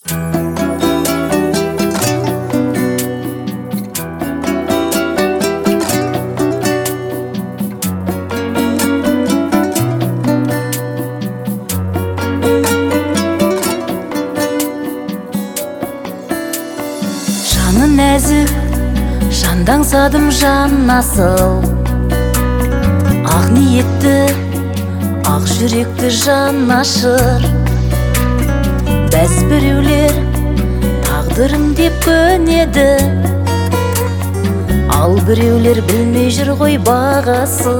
Жаны нәзік, жанды аңсадым жан асыл. Ақ ниетті, ақ жүректі жан ашыр. Бәз біреулер тағдырым деп көнеді, ал біреулер білмей жүр ғой бағасын.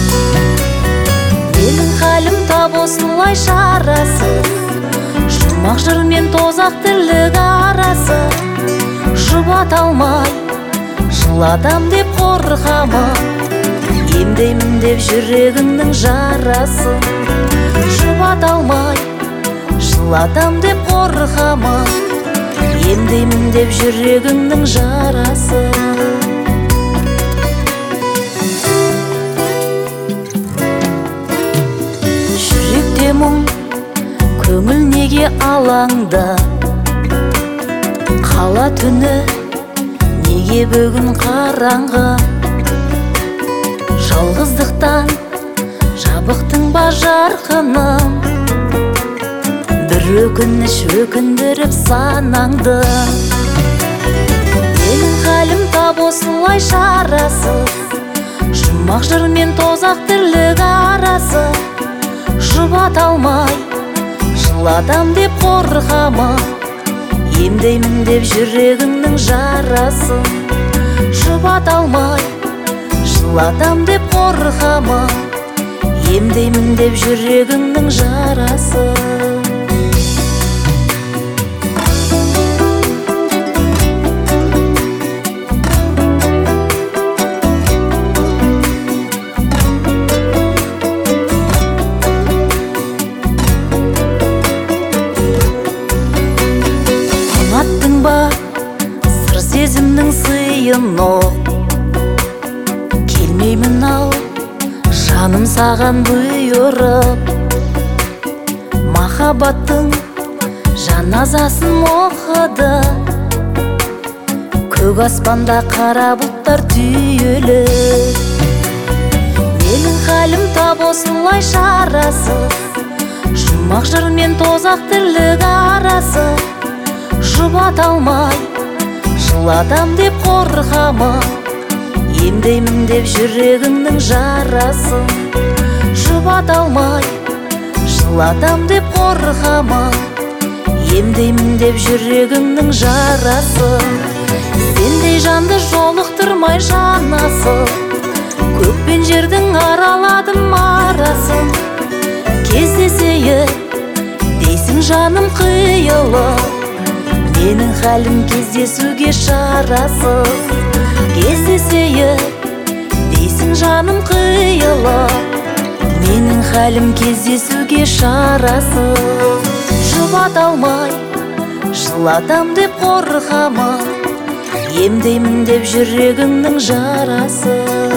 Менің халім тап осылай шарасыз, жұмақ жыр мен тозақ тірлік арасы. Жұбата алмай жыладам деп қорқамын, емдеймін деп жүрегімнің жарасын. Жұбата алмай жыладам деп қорқамын, емдеймін деп жүрегімнің жарасын. Жүректе мұң, көңіл неге алаңда, қала түні неге бүгін қараңғы. Жалғыздықтан жабықтың ба жарқыным, бір өкініш өкіндіріп санаңды. Менің халім тап осылай шарасыз, жұмақ жыр мен тозақ тірлік арасы. Жұбата алмай жыладам деп қорқамын, емдеймін деп жүрегімнің жарасын. Жұбата алмай жыладам деп қорқамын, емдеймін деп жүрегімнің жарасын. Ұнаттың ба сыр сезімнің сыйын оқ, келмеймін ау жаным саған бұйырып. Махаббаттың жаназасын оқыды, көк аспанда қара бұлттар түйілі. Менің халім тап осылай шарасыз, жұмақ жыр мен тозақ тірлік арасы. Жұбата алмай жыладам деп қорқамын, емдеймін деп жүрегімнің жарасын. Жұбата алмай жыладам деп қорқамын, емдеймін деп жүрегімнің жарасын. Сендей жанды жолықтырмай жан асыл, көк пен жердің араладым арасын. Кездесейік дейсің жаным қиылы, менің халім кездесуге шарасыз. Кездесейік дейсің жаным қиылы, менің халім кездесуге шарасыз. Жұбата алмай жыладам деп қорқамын, емдеймін деп жүрегімнің жарасын.